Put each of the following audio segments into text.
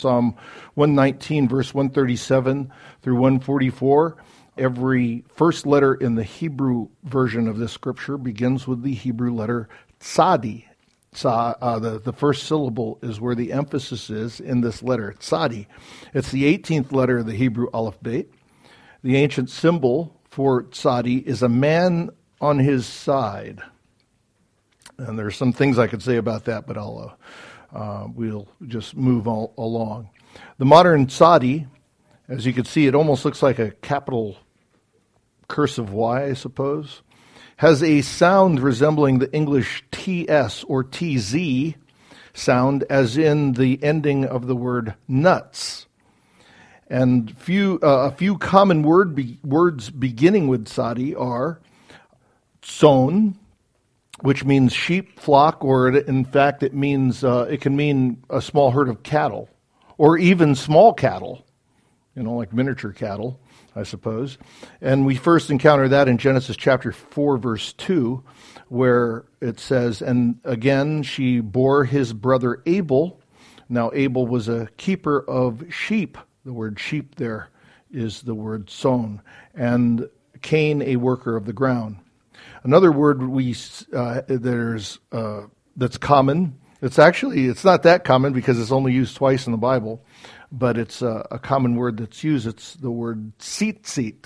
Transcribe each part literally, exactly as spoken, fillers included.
Psalm one nineteen, verse one thirty-seven through one forty-four. Every first letter in the Hebrew version of this scripture begins with the Hebrew letter tzadi. Tza, uh, the, the first syllable is where the emphasis is in this letter, tzadi. It's the eighteenth letter of the Hebrew Aleph Bet. The ancient symbol for tzadi is a man on his side. And there's some things I could say about that, but I'll... Uh, Uh, we'll just move all, along. The modern tzadi, as you can see, it almost looks like a capital cursive Y, I suppose, has a sound resembling the English T S or T Z sound, as in the ending of the word nuts. And few uh, a few common word be, words beginning with tzadi are tzon, which means sheep, flock, or in fact it means uh, it can mean a small herd of cattle, or even small cattle, you know, like miniature cattle, I suppose. And we first encounter that in Genesis chapter four, verse two, where it says, "And again she bore his brother Abel." Now Abel was a keeper of sheep. The word sheep there is the word son, and Cain a worker of the ground. Another word we uh, there's uh, that's common. It's actually it's not that common because it's only used twice in the Bible, but it's uh, a common word that's used. It's the word tzitzit.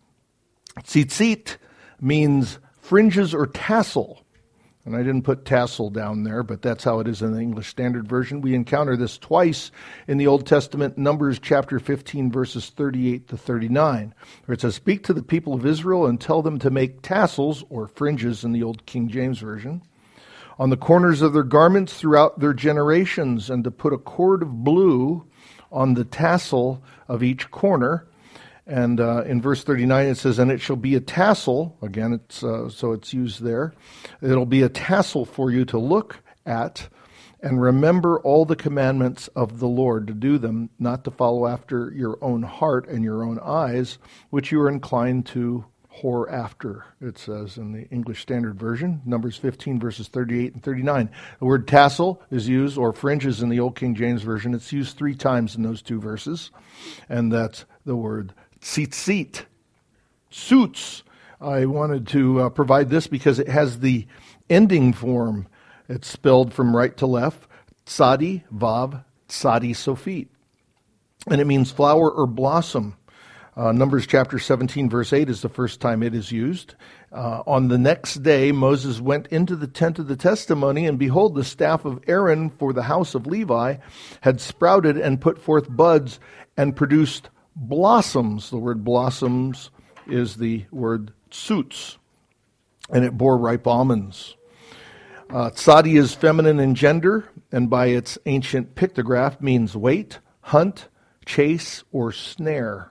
Tzitzit means fringes or tassel, and I didn't put tassel down there, but that's how it is in the English Standard Version. We encounter this twice in the Old Testament, Numbers chapter fifteen, verses thirty-eight to thirty-nine, where it says, "Speak to the people of Israel and tell them to make tassels," or fringes in the Old King James Version, "on the corners of their garments throughout their generations, and to put a cord of blue on the tassel of each corner." And uh, in verse thirty-nine it says, "And it shall be a tassel," again, it's uh, so it's used there, "it'll be a tassel for you to look at and remember all the commandments of the Lord, to do them, not to follow after your own heart and your own eyes, which you are inclined to whore after," it says in the English Standard Version, Numbers fifteen, verses thirty-eight and thirty-nine. The word tassel is used, or fringes in the Old King James Version. It's used three times in those two verses, and that's the word tzitzit. Suits. I wanted to uh, provide this because it has the ending form. It's spelled from right to left, tzadi, vav, tzadi, sofit. And it means flower or blossom. Uh, Numbers chapter seventeen, verse eight is the first time it is used. Uh, on the next day, Moses went into the tent of the testimony, and behold, the staff of Aaron for the house of Levi had sprouted and put forth buds and produced blossoms. The word blossoms is the word tzutz, and it bore ripe almonds. Uh, tzadi is feminine in gender, and by its ancient pictograph means wait, hunt, chase, or snare.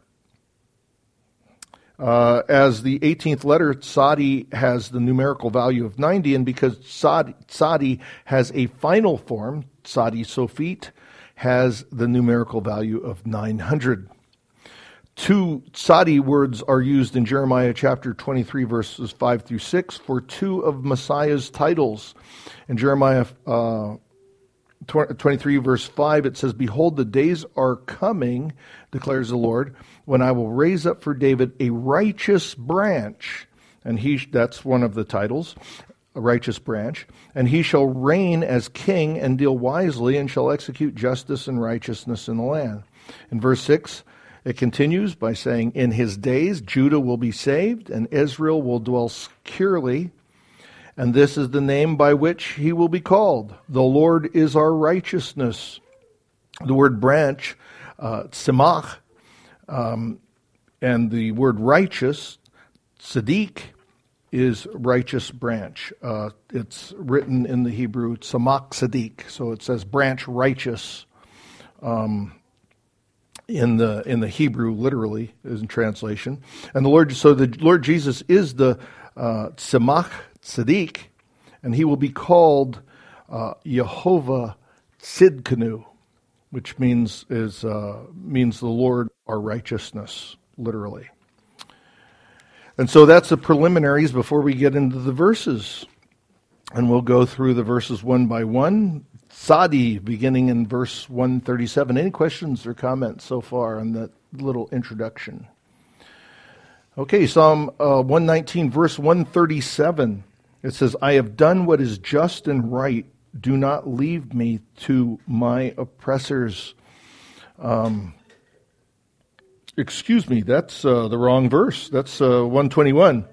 Uh, as the eighteenth letter, tzadi has the numerical value of ninety, and because tzadi, tzadi has a final form, tzadi sofit, has the numerical value of nine hundred. Two tzadi words are used in Jeremiah chapter twenty-three, verses five through six, for two of Messiah's titles. In Jeremiah uh, twenty-three, verse five, it says, "Behold, the days are coming, declares the Lord, when I will raise up for David a righteous branch." And he, that's one of the titles, a righteous branch. "And he shall reign as king and deal wisely, and shall execute justice and righteousness in the land." In verse six, it continues by saying, "In his days Judah will be saved, and Israel will dwell securely. And this is the name by which he will be called. The Lord is our righteousness." The word branch, uh, tzimach, um, and the word righteous, tzaddik, is righteous branch. Uh, it's written in the Hebrew, tzimach tzaddik, so it says branch righteous. Um, in the in the Hebrew, literally, is in translation. And the Lord, so the Lord Jesus is the uh, tzimach tzaddik, and he will be called uh, Yehovah Tzidkenu, which means is uh, means the Lord our righteousness, literally. And so that's the preliminaries before we get into the verses. And we'll go through the verses one by one. Sadi, beginning in verse one thirty-seven. Any questions or comments so far on that little introduction? Okay, Psalm uh, one nineteen, verse one thirty-seven. It says, I have done what is just and right. Do not leave me to my oppressors. Um, excuse me, that's uh, the wrong verse. That's uh, one twenty-one.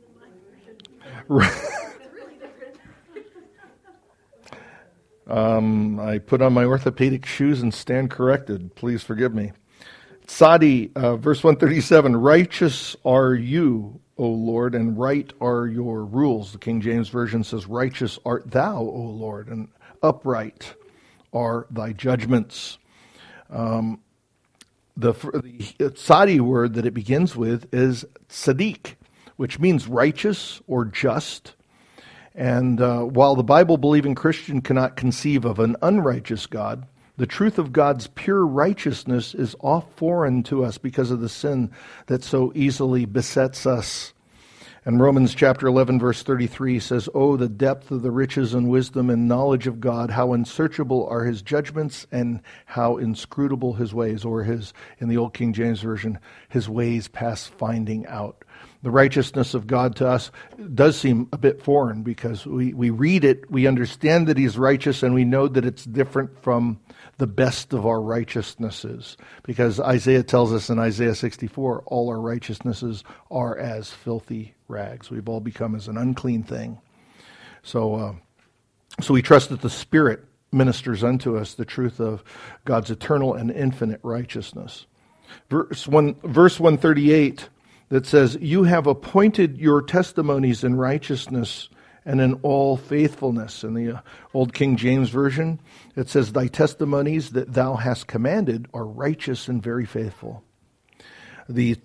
um, I put on my orthopedic shoes and stand corrected. Please forgive me. Sadi, uh, verse one thirty-seven, righteous are you, O Lord, and right are your rules. The King James Version says, righteous art thou, O Lord, and upright are thy judgments. Um, the, the Sadi word that it begins with is tzaddik, which means righteous or just. And uh, while the Bible-believing Christian cannot conceive of an unrighteous God, the truth of God's pure righteousness is off foreign to us because of the sin that so easily besets us. And Romans chapter eleven, verse thirty-three says, oh, the depth of the riches and wisdom and knowledge of God, how unsearchable are his judgments and how inscrutable his ways, or his, in the old King James Version, his ways past finding out. The righteousness of God to us does seem a bit foreign because we, we read it, we understand that he's righteous, and we know that it's different from the best of our righteousnesses. Because Isaiah tells us in Isaiah sixty-four, all our righteousnesses are as filthy rags. We've all become as an unclean thing. So, uh, so we trust that the Spirit ministers unto us the truth of God's eternal and infinite righteousness. Verse one, verse one thirty-eight, that says, you have appointed your testimonies in righteousness and in all faithfulness. In the uh, old King James Version, it says, thy testimonies that thou hast commanded are righteous and very faithful. The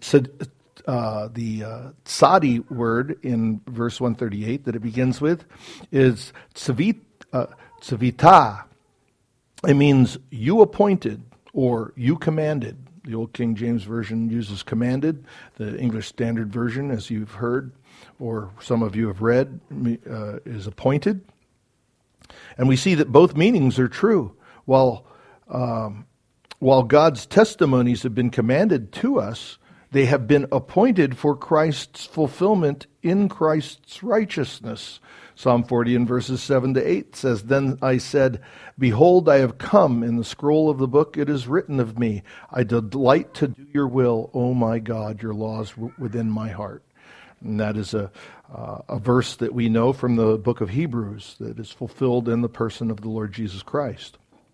uh, the uh, Sadi word in verse one thirty-eight that it begins with is tzavit, uh, tzavita. It means you appointed or you commanded. The old King James Version uses commanded. The English Standard Version, as you've heard, or some of you have read, uh, is appointed. And we see that both meanings are true. While, um, while God's testimonies have been commanded to us, they have been appointed for Christ's fulfillment in Christ's righteousness. Psalm forty in verses seven to eight says, then I said, behold, I have come. In the scroll of the book it is written of me. I delight to do your will, O my God, your laws within my heart. And that is a, uh, a verse that we know from the book of Hebrews that is fulfilled in the person of the Lord Jesus Christ.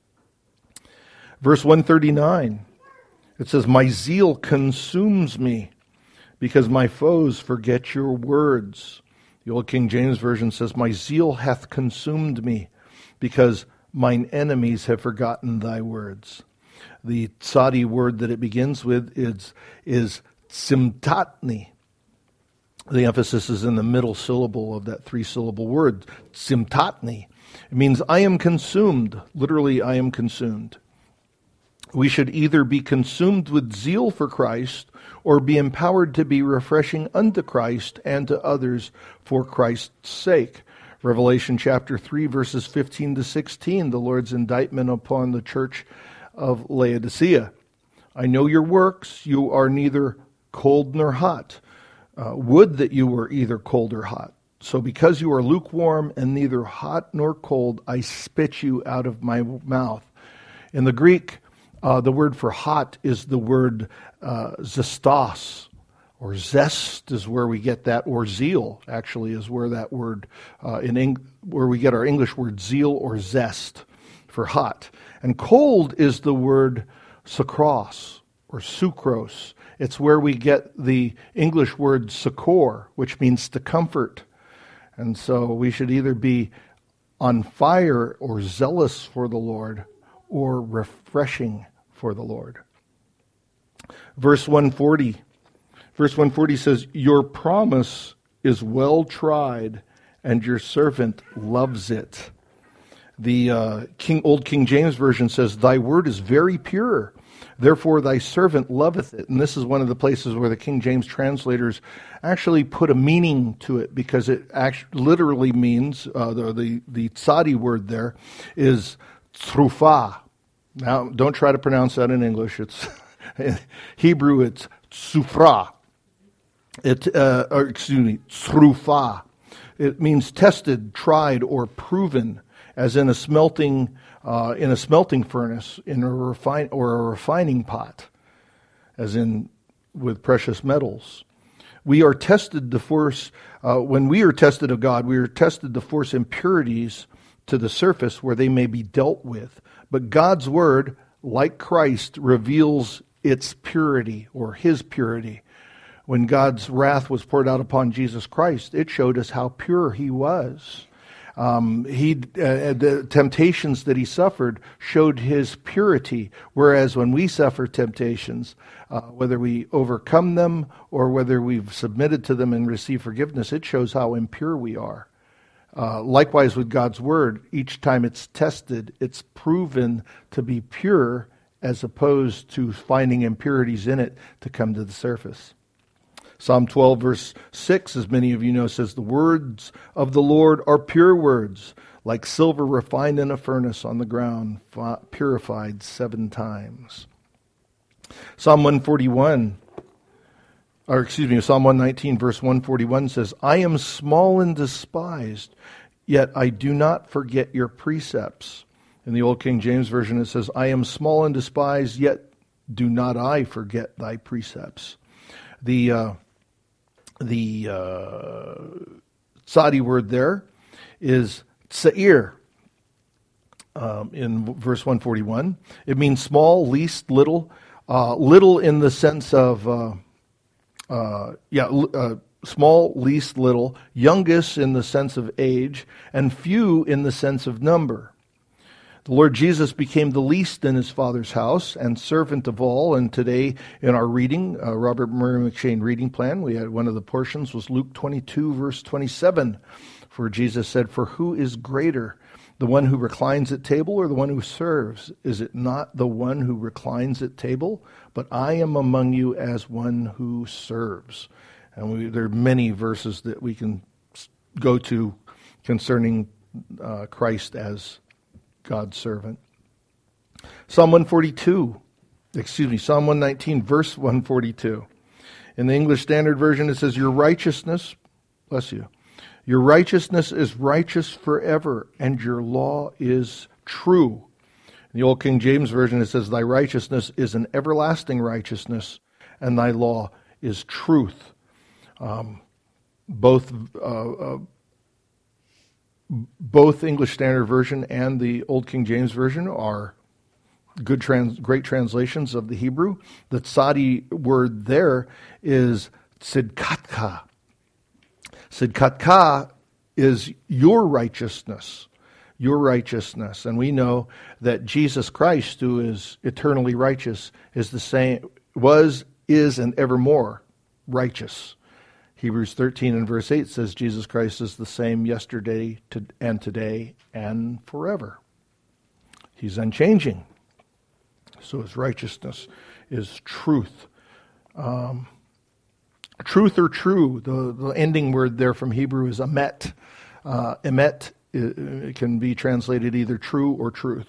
Verse one thirty-nine, it says, my zeal consumes me because my foes forget your words. The old King James Version says, my zeal hath consumed me because mine enemies have forgotten thy words. The Sadi word that it begins with is, is simtatni. The emphasis is in the middle syllable of that three-syllable word, simtatni. It means I am consumed. Literally, I am consumed. We should either be consumed with zeal for Christ or be empowered to be refreshing unto Christ and to others for Christ's sake. Revelation chapter three, verses fifteen to sixteen, the Lord's indictment upon the church of Laodicea. I know your works. You are neither cold nor hot. Uh, would that you were either cold or hot. So because you are lukewarm and neither hot nor cold, I spit you out of my mouth. In the Greek, Uh, the word for hot is the word uh, zestos, or zest is where we get that, or zeal actually is where that word, uh, in Eng- where we get our English word zeal or zest for hot. And cold is the word sucros, or sucrose. It's where we get the English word succor, which means to comfort. And so we should either be on fire or zealous for the Lord, or refreshing for the Lord. Verse one forty. Verse one forty says, your promise is well tried, and your servant loves it. The uh, King, Old King James Version says, thy word is very pure, therefore thy servant loveth it. And this is one of the places where the King James translators actually put a meaning to it, because it actually literally means, uh, the, the, the Sadi word there is tsrufa. Now, don't try to pronounce that in English. It's in Hebrew, it's tsufra. It, uh, or excuse me, tsrufa. It means tested, tried, or proven, as in a smelting, uh, in a smelting furnace, in a refine or a refining pot, as in with precious metals. We are tested to force. Uh, when we are tested of God, we are tested to force impurities to the surface where they may be dealt with. But God's word, like Christ, reveals its purity or his purity. When God's wrath was poured out upon Jesus Christ, it showed us how pure he was. Um, he, uh, the temptations that he suffered showed his purity, whereas when we suffer temptations, uh, whether we overcome them or whether we've submitted to them and received forgiveness, it shows how impure we are. Uh, likewise with God's word, each time it's tested, it's proven to be pure as opposed to finding impurities in it to come to the surface. Psalm twelve verse six, as many of you know, says, "The words of the Lord are pure words, like silver refined in a furnace on the ground, purified seven times." Psalm one forty-one, or excuse me, Psalm one nineteen verse one forty-one says, "I am small and despised, yet I do not forget your precepts." In the Old King James Version it says, "I am small and despised, yet do not I forget thy precepts." The uh, the uh, Tzadi word there is tseir um, in verse one forty-one. It means small, least, little, uh, little in the sense of uh, uh, yeah, uh, small, least, little, youngest in the sense of age, and few in the sense of number. The Lord Jesus became the least in his Father's house and servant of all. And today in our reading, uh, Robert Murray McCheyne reading plan, we had one of the portions was Luke twenty-two, verse twenty-seven, where Jesus said, "For who is greater, the one who reclines at table or the one who serves? Is it not the one who reclines at table? But I am among you as one who serves." And we, there are many verses that we can go to concerning uh, Christ as God's servant. Psalm one forty-two, excuse me, Psalm one nineteen, verse one forty-two. In the English Standard Version, it says, "Your righteousness," bless you, "your righteousness is righteous forever, and your law is true." In the Old King James Version, it says, "Thy righteousness is an everlasting righteousness, and thy law is truth." Um, both uh, uh, Both English Standard Version and the Old King James Version are good, trans, great translations of the Hebrew. The Tzadi word there is tzidkatka. Tzidkatka is your righteousness, your righteousness. And we know that Jesus Christ, who is eternally righteous, is the same, was, is, and evermore righteous. Hebrews thirteen and verse eight says Jesus Christ is the same yesterday to, and today and forever. He's unchanging. So his righteousness is truth. Um, truth or true, the, the ending word there from Hebrew is emet. Uh, emet it, it can be translated either true or truth.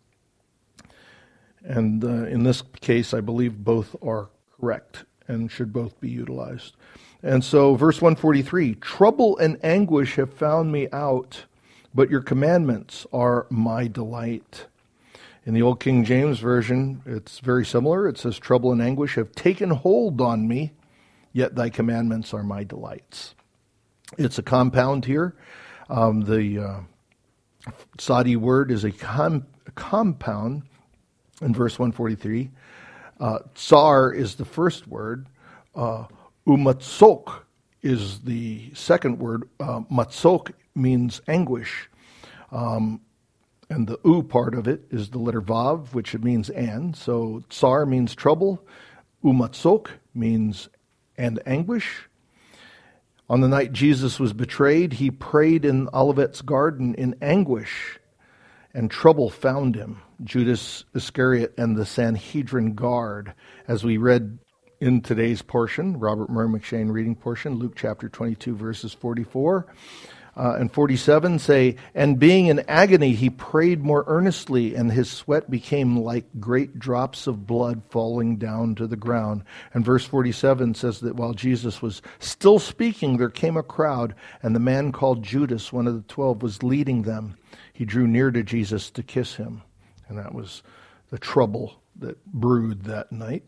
And uh, in this case, I believe both are correct and should both be utilized. And so verse one forty-three, "Trouble and anguish have found me out, but your commandments are my delight." In the Old King James Version, it's very similar. It says, "Trouble and anguish have taken hold on me, yet thy commandments are my delights." It's a compound here. Um, the uh, Tzadi word is a, com- a compound in verse one forty-three. Uh, tsar is the first word. Uh, Umatzok is the second word. Uh, matzok means anguish. Um, and the u part of it is the letter vav, which it means and. So tsar means trouble. Umatzok means and anguish. On the night Jesus was betrayed, he prayed in Olivet's garden in anguish, and trouble found him. Judas Iscariot and the Sanhedrin guard, as we read in today's portion, Robert Murray McCheyne reading portion, Luke chapter twenty-two, verses forty-four. Uh, and forty-seven say, and being in agony, he prayed more earnestly, and his sweat became like great drops of blood falling down to the ground. And verse forty-seven says that while Jesus was still speaking, there came a crowd, and the man called Judas, one of the twelve, was leading them. He drew near to Jesus to kiss him. And that was the trouble that brewed that night.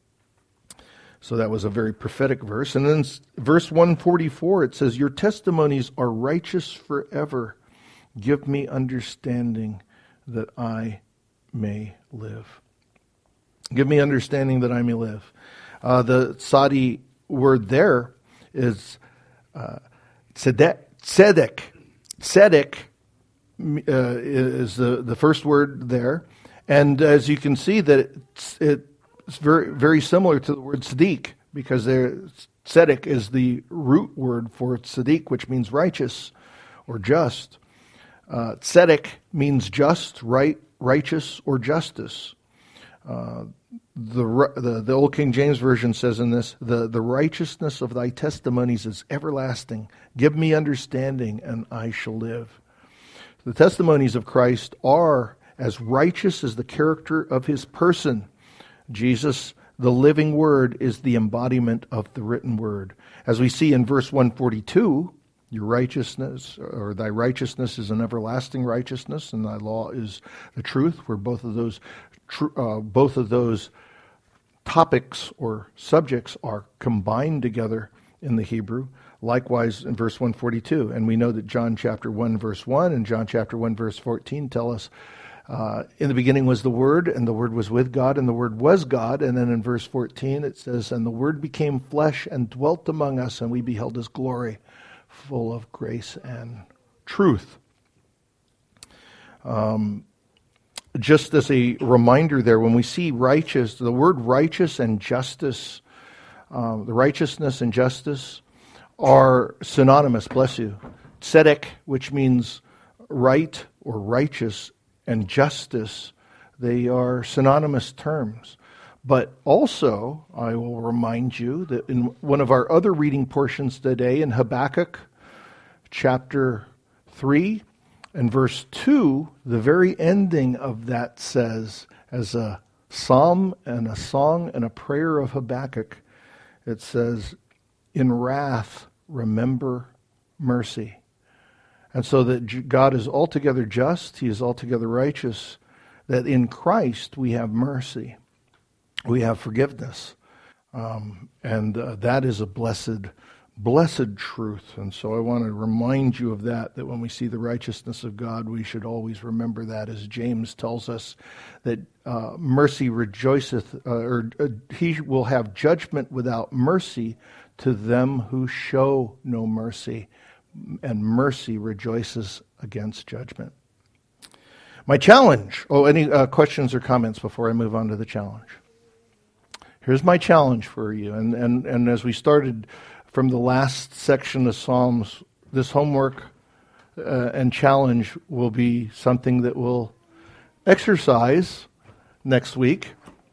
So that was a very prophetic verse. And then verse one forty-four, it says, your testimonies are righteous forever. Give me understanding that I may live. Give me understanding that I may live. Uh, the Sadi word there is uh, tzedek. Tzedek. Tzedek uh, is the, the first word there. And as you can see, that it's, it It's very, very similar to the word tzaddik, because there, tzedek is the root word for tzaddik, which means righteous or just. Uh, tzedek means just, right, righteous, or justice. Uh, the, the the Old King James Version says in this, the, the righteousness of thy testimonies is everlasting. Give me understanding, and I shall live. The testimonies of Christ are as righteous as the character of his person. Jesus, the living word, is the embodiment of the written word. As we see in verse one forty-two, your righteousness, or thy righteousness is an everlasting righteousness, and thy law is the truth, where both of those tr- uh, both of those topics or subjects are combined together in the Hebrew. Likewise in verse one forty-two. And we know that John chapter one verse one and John chapter one verse fourteen tell us Uh, in the beginning was the Word, and the Word was with God, and the Word was God. And then in verse fourteen it says, and the Word became flesh and dwelt among us, and we beheld his glory, full of grace and truth. Um, just as a reminder there, when we see righteous, the word righteous and justice, um, the righteousness and justice are synonymous, bless you. Tzedek, which means right or righteous, and justice, they are synonymous terms. But also, I will remind you that in one of our other reading portions today, in Habakkuk chapter three and verse two, the very ending of that says, as a psalm and a song and a prayer of Habakkuk, it says, in wrath, remember mercy. And so that God is altogether just, he is altogether righteous, that in Christ we have mercy, we have forgiveness. Um, and uh, that is a blessed, blessed truth. And so I want to remind you of that, that when we see the righteousness of God, we should always remember that, as James tells us, that uh, mercy rejoiceth, uh, or uh, he will have judgment without mercy to them who show no mercy. And mercy rejoices against judgment. My challenge. Oh, any uh, questions or comments before I move on to the challenge? Here's my challenge for you. And, and, and as we started from the last section of Psalms, this homework uh, and challenge will be something that we'll exercise next week.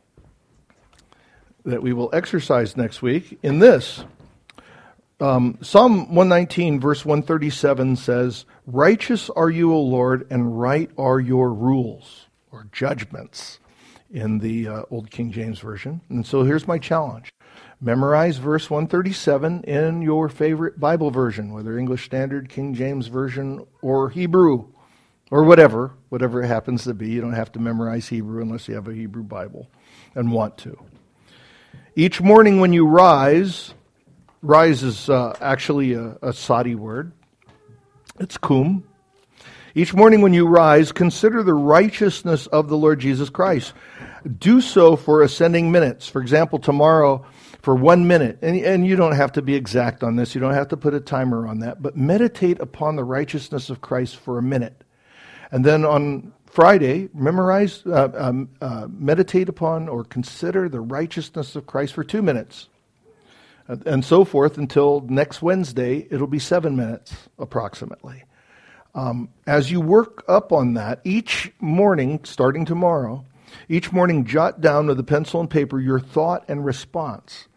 That we will exercise next week in this. Um, Psalm one nineteen verse one thirty-seven says, righteous are you, O Lord, and right are your rules, or judgments, in the uh, Old King James Version. And so here's my challenge. Memorize verse one thirty-seven in your favorite Bible version, whether English Standard, King James Version, or Hebrew, or whatever, whatever it happens to be. You don't have to memorize Hebrew unless you have a Hebrew Bible and want to. Each morning when you rise... Rise is uh, actually a, a Sadi word. It's kum. Each morning when you rise, consider the righteousness of the Lord Jesus Christ. Do so for ascending minutes. For example, tomorrow for one minute. And, and you don't have to be exact on this. You don't have to put a timer on that. But meditate upon the righteousness of Christ for a minute. And then on Friday, memorize, uh, um, uh, meditate upon or consider the righteousness of Christ for two minutes. And so forth until next Wednesday, it'll be seven minutes approximately. Um, as you work up on that, each morning, starting tomorrow, each morning jot down with a pencil and paper your thought and response.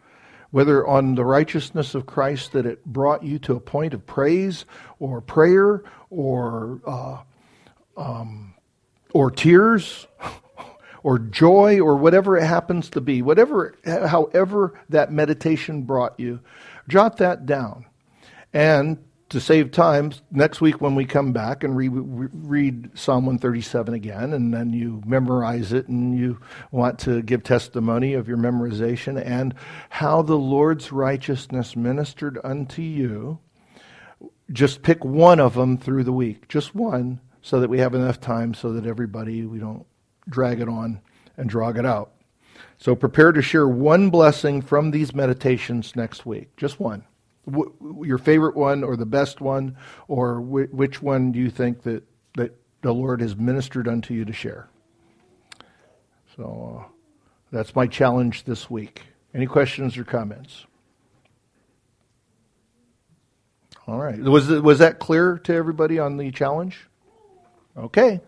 whether on the righteousness of Christ that it brought you to a point of praise or prayer or uh, um, or tears or joy or whatever it happens to be, whatever, however that meditation brought you, jot that down. And to save time, next week when we come back and re- re- read Psalm one thirty-seven again, and then you memorize it and you want to give testimony of your memorization and how the Lord's righteousness ministered unto you, just pick one of them through the week, just one, so that we have enough time so that everybody, we don't drag it on and drag it out. So prepare to share one blessing from these meditations next week, just one. Your favorite one or the best one, or wh- which one do you think that, that the Lord has ministered unto you to share? So uh, that's my challenge this week. Any questions or comments? All right. Was was that clear to everybody on the challenge? Okay.